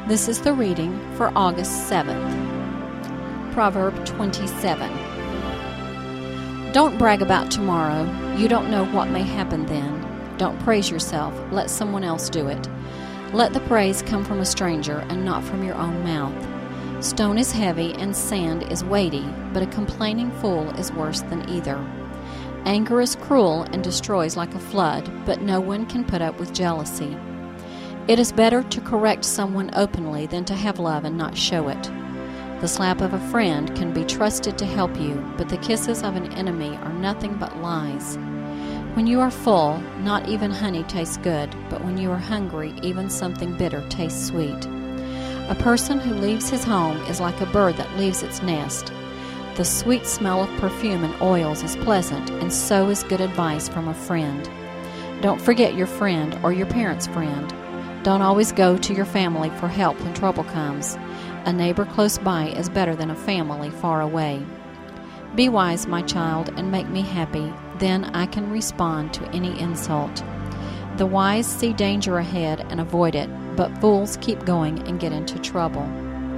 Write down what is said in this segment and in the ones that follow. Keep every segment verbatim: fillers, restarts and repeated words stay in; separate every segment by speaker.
Speaker 1: This is the reading for August seventh. Proverb twenty-seven. Don't brag about tomorrow. You don't know what may happen then. Don't praise yourself. Let someone else do it. Let the praise come from a stranger and not from your own mouth. Stone is heavy and sand is weighty, but a complaining fool is worse than either. Anger is cruel and destroys like a flood, but no one can put up with jealousy. It is better to correct someone openly than to have love and not show it. The slap of a friend can be trusted to help you, but the kisses of an enemy are nothing but lies. When you are full, not even honey tastes good, but when you are hungry, even something bitter tastes sweet. A person who leaves his home is like a bird that leaves its nest. The sweet smell of perfume and oils is pleasant, and so is good advice from a friend. Don't forget your friend or your parent's friend. Don't always go to your family for help when trouble comes. A neighbor close by is better than a family far away. Be wise, my child, and make me happy. Then I can respond to any insult. The wise see danger ahead and avoid it, but fools keep going and get into trouble.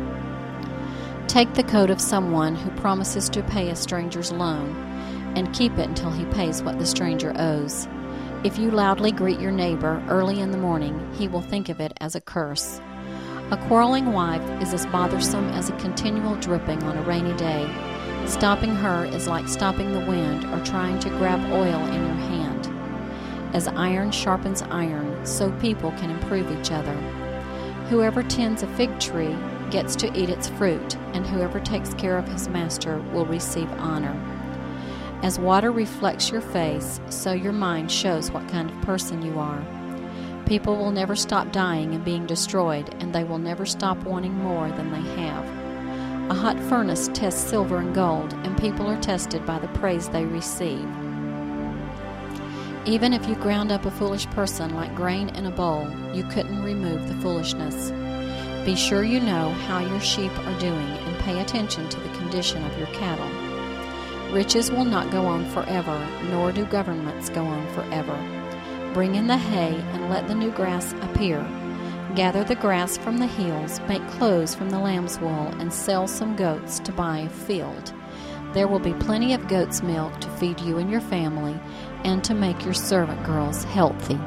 Speaker 1: Take the coat of someone who promises to pay a stranger's loan, and keep it until he pays what the stranger owes. If you loudly greet your neighbor early in the morning, he will think of it as a curse. A quarreling wife is as bothersome as a continual dripping on a rainy day. Stopping her is like stopping the wind or trying to grab oil in your hand. As iron sharpens iron, so people can improve each other. Whoever tends a fig tree gets to eat its fruit, and whoever takes care of his master will receive honor. As water reflects your face, so your mind shows what kind of person you are. People will never stop dying and being destroyed, and they will never stop wanting more than they have. A hot furnace tests silver and gold, and people are tested by the praise they receive. Even if you ground up a foolish person like grain in a bowl, you couldn't remove the foolishness. Be sure you know how your sheep are doing, and pay attention to the condition of your cattle. Riches will not go on forever, nor do governments go on forever. Bring in the hay and let the new grass appear. Gather the grass from the hills, make clothes from the lamb's wool, and sell some goats to buy a field. There will be plenty of goat's milk to feed you and your family, and to make your servant girls healthy.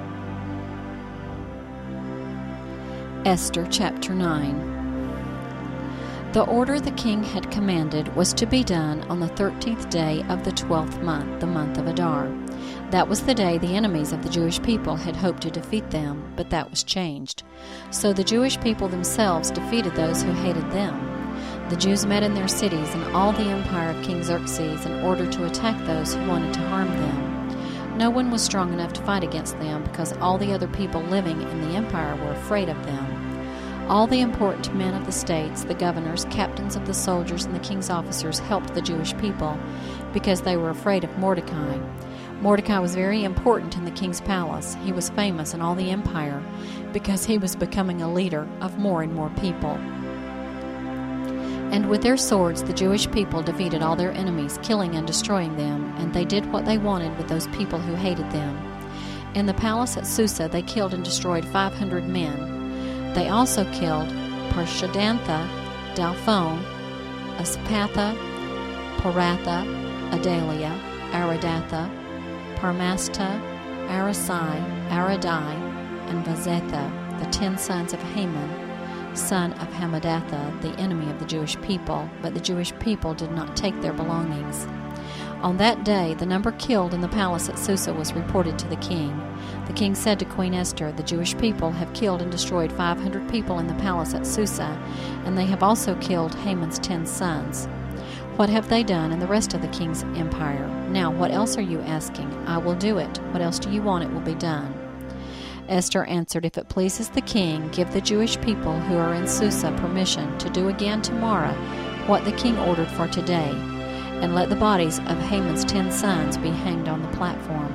Speaker 1: Esther chapter nine. The order the king had commanded was to be done on the thirteenth day of the twelfth month, the month of Adar. That was the day the enemies of the Jewish people had hoped to defeat them, but that was changed. So the Jewish people themselves defeated those who hated them. The Jews met in their cities and all the empire of King Xerxes in order to attack those who wanted to harm them. No one was strong enough to fight against them because all the other people living in the empire were afraid of them. All the important men of the states, the governors, captains of the soldiers, and the king's officers helped the Jewish people because they were afraid of Mordecai. Mordecai was very important in the king's palace. He was famous in all the empire because he was becoming a leader of more and more people. And with their swords, the Jewish people defeated all their enemies, killing and destroying them, and they did what they wanted with those people who hated them. In the palace at Susa, they killed and destroyed five hundred men. They also killed Parshadantha, Dalphon, Aspatha, Paratha, Adalia, Aradatha, Parmasta, Arasai, Aradai, and Vazetha, the ten sons of Haman, son of Hamadatha, the enemy of the Jewish people, but the Jewish people did not take their belongings. On that day, the number killed in the palace at Susa was reported to the king. The king said to Queen Esther, "The Jewish people have killed and destroyed five hundred people in the palace at Susa, and they have also killed Haman's ten sons. What have they done in the rest of the king's empire? Now, what else are you asking? I will do it. What else do you want? It will be done." Esther answered, "If it pleases the king, give the Jewish people who are in Susa permission to do again tomorrow what the king ordered for today, and let the bodies of Haman's ten sons be hanged on the platform."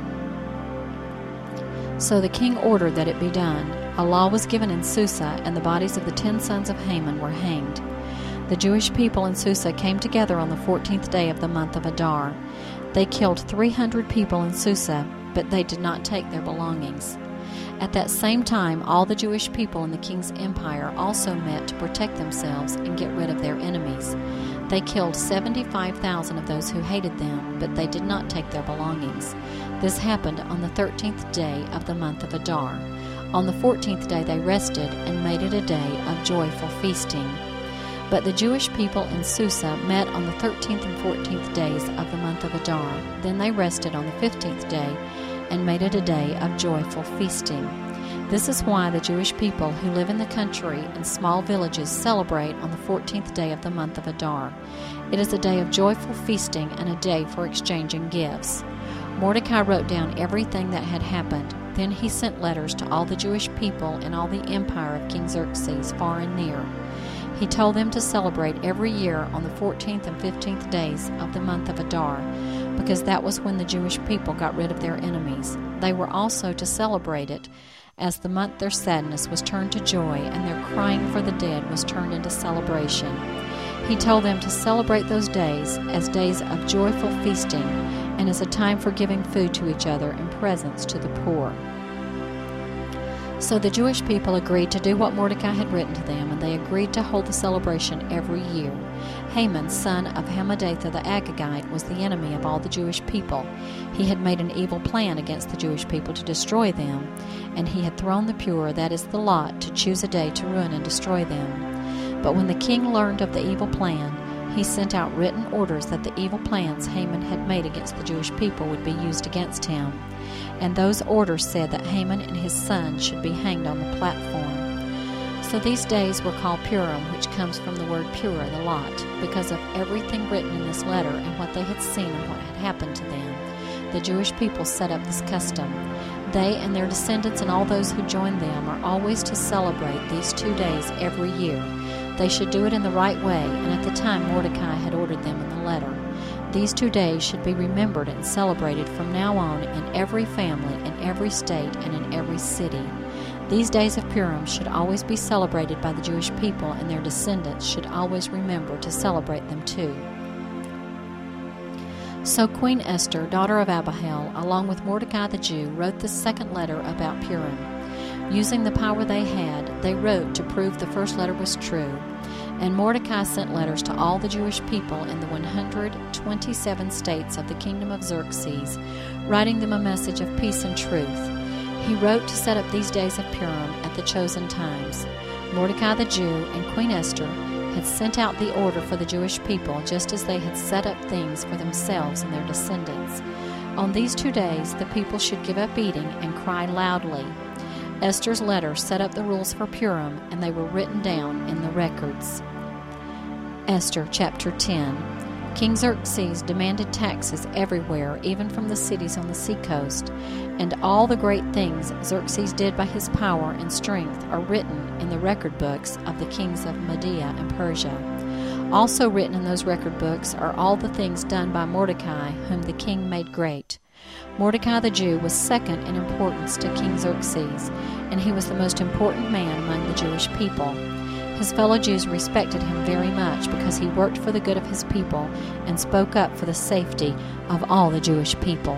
Speaker 1: So the king ordered that it be done. A law was given in Susa, and the bodies of the ten sons of Haman were hanged. The Jewish people in Susa came together on the fourteenth day of the month of Adar. They killed three hundred people in Susa, but they did not take their belongings. At that same time, all the Jewish people in the king's empire also met to protect themselves and get rid of their enemies. They killed seventy-five thousand of those who hated them, but they did not take their belongings. This happened on the thirteenth day of the month of Adar. On the fourteenth day they rested and made it a day of joyful feasting. But the Jewish people in Susa met on the thirteenth and fourteenth days of the month of Adar. Then they rested on the fifteenth day and made it a day of joyful feasting. This is why the Jewish people who live in the country and small villages celebrate on the fourteenth day of the month of Adar. It is a day of joyful feasting and a day for exchanging gifts. Mordecai wrote down everything that had happened. Then he sent letters to all the Jewish people in all the empire of King Xerxes, far and near. He told them to celebrate every year on the fourteenth and fifteenth days of the month of Adar, because that was when the Jewish people got rid of their enemies. They were also to celebrate it as the month their sadness was turned to joy and their crying for the dead was turned into celebration. He told them to celebrate those days as days of joyful feasting and as a time for giving food to each other and presents to the poor. So the Jewish people agreed to do what Mordecai had written to them, and they agreed to hold the celebration every year. Haman, son of Hammedatha the Agagite, was the enemy of all the Jewish people. He had made an evil plan against the Jewish people to destroy them, and he had thrown the pur, that is the lot, to choose a day to ruin and destroy them. But when the king learned of the evil plan, he sent out written orders that the evil plans Haman had made against the Jewish people would be used against him. And those orders said that Haman and his son should be hanged on the platform. So these days were called Purim, which comes from the word pura, the lot, because of everything written in this letter and what they had seen and what had happened to them. The Jewish people set up this custom. They and their descendants and all those who join them are always to celebrate these two days every year. They should do it in the right way, and at the time Mordecai had ordered them in the letter. These two days should be remembered and celebrated from now on in every family, in every state, and in every city. These days of Purim should always be celebrated by the Jewish people, and their descendants should always remember to celebrate them too. So Queen Esther, daughter of Abihail, along with Mordecai the Jew, wrote the second letter about Purim. Using the power they had, they wrote to prove the first letter was true. And Mordecai sent letters to all the Jewish people in the one hundred twenty-seven states of the kingdom of Xerxes, writing them a message of peace and truth. He wrote to set up these days of Purim at the chosen times. Mordecai the Jew and Queen Esther had sent out the order for the Jewish people, just as they had set up things for themselves and their descendants. On these two days, the people should give up eating and cry loudly. Esther's letter set up the rules for Purim, and they were written down in the records. Esther chapter ten. King Xerxes demanded taxes everywhere, even from the cities on the seacoast, and all the great things Xerxes did by his power and strength are written in the record books of the kings of Media and Persia. Also written in those record books are all the things done by Mordecai, whom the king made great. Mordecai the Jew was second in importance to King Xerxes, and he was the most important man among the Jewish people. His fellow Jews respected him very much because he worked for the good of his people and spoke up for the safety of all the Jewish people.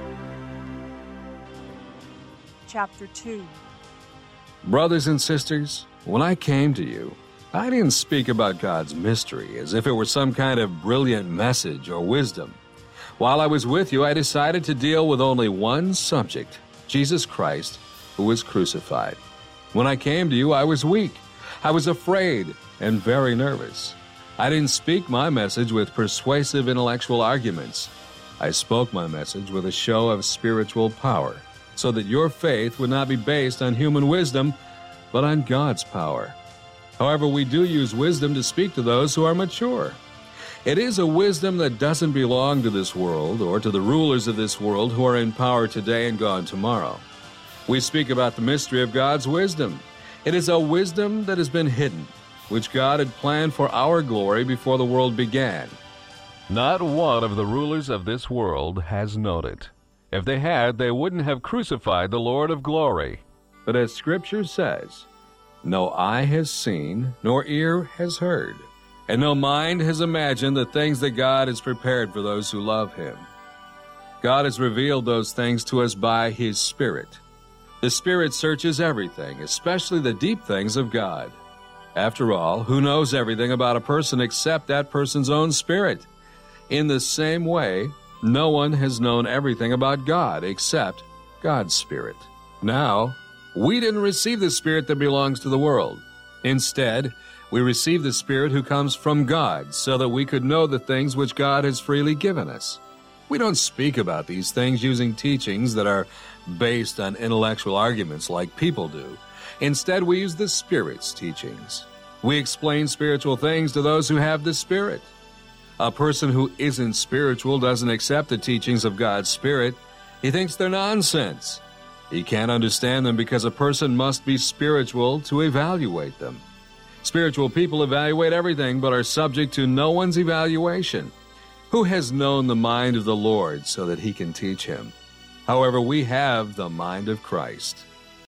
Speaker 2: Chapter two.
Speaker 3: Brothers and sisters, when I came to you, I didn't speak about God's mystery as if it were some kind of brilliant message or wisdom. While I was with you, I decided to deal with only one subject, Jesus Christ, who was crucified. When I came to you, I was weak. I was afraid and very nervous. I didn't speak my message with persuasive intellectual arguments. I spoke my message with a show of spiritual power, so that your faith would not be based on human wisdom, but on God's power. However, we do use wisdom to speak to those who are mature. It is a wisdom that doesn't belong to this world or to the rulers of this world who are in power today and gone tomorrow. We speak about the mystery of God's wisdom. It is a wisdom that has been hidden, which God had planned for our glory before the world began.
Speaker 4: Not one of the rulers of this world has known it. If they had, they wouldn't have crucified the Lord of glory.
Speaker 3: But as Scripture says, no eye has seen, nor ear has heard, and no mind has imagined the things that God has prepared for those who love Him. God has revealed those things to us by His Spirit. The Spirit searches everything, especially the deep things of God. After all, who knows everything about a person except that person's own spirit? In the same way, no one has known everything about God except God's Spirit. Now, we didn't receive the Spirit that belongs to the world. Instead, we received the Spirit who comes from God, so that we could know the things which God has freely given us. We don't speak about these things using teachings that are based on intellectual arguments like people do. Instead, we use the Spirit's teachings. We explain spiritual things to those who have the Spirit. A person who isn't spiritual doesn't accept the teachings of God's Spirit. He thinks they're nonsense. He can't understand them because a person must be spiritual to evaluate them. Spiritual people evaluate everything but are subject to no one's evaluation. Who has known the mind of the Lord so that he can teach him? However, we have the mind of Christ.